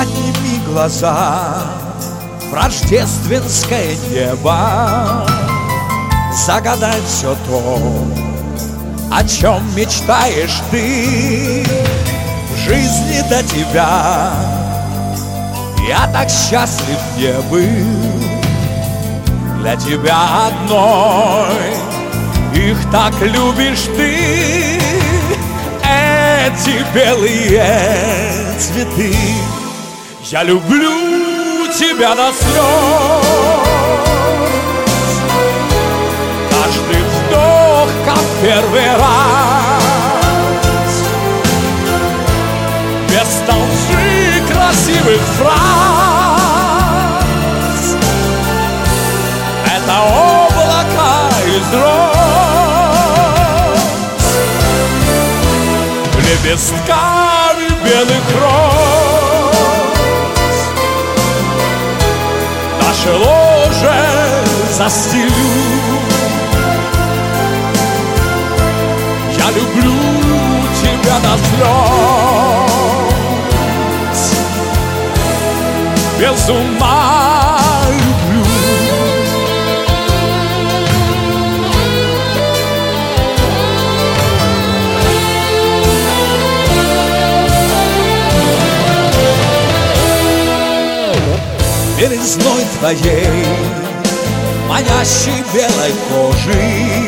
Подними глаза в рождественское небо, загадай все то, о чем мечтаешь ты. В жизни до тебя я так счастлив не был. Для тебя одной их так любишь ты. Эти белые цветы, я люблю тебя до слез. Каждый вдох, как первый раз, без толщи красивых фраз. Это облака из роз, лепестками белых роз. Наше ложе застелю. Я люблю тебя до слез, без ума люблю. Белизной твоей, манящей белой кожи,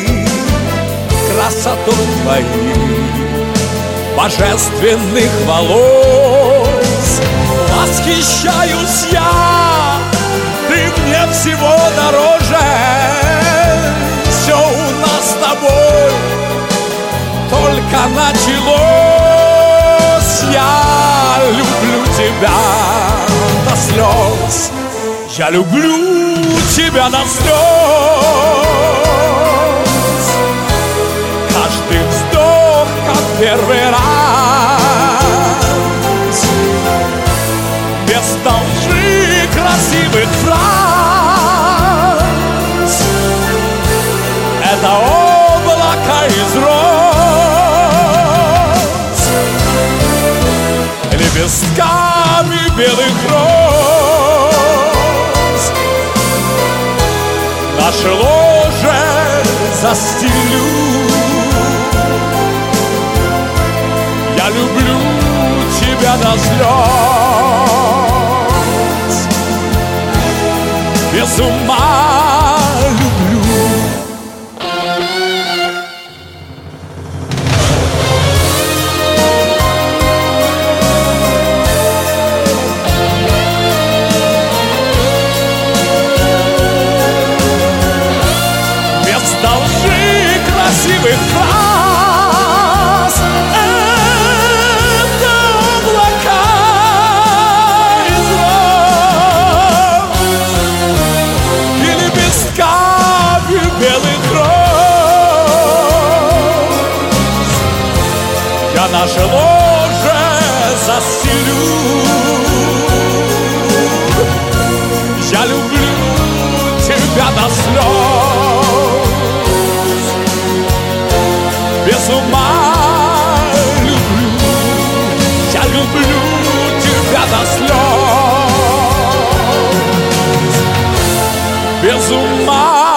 красотой твоей, божественных волос восхищаюсь я. Ты мне всего дороже. Все у нас с тобой только началось. Я люблю тебя до слез. Я люблю тебя до слез. Каждый вздох, как первый раз, без толщи красивых фраз. Это облако из роз, лепестками белых роз. Наше ложе застелю. Я люблю тебя до слез, без ума люблю. Без толщи красивых фраз. Это облака из роз и лепестками белых роз. Я наше ложе застелю. Я люблю тебя до слез, без ума люблю. Я люблю тебя до слез, без ума.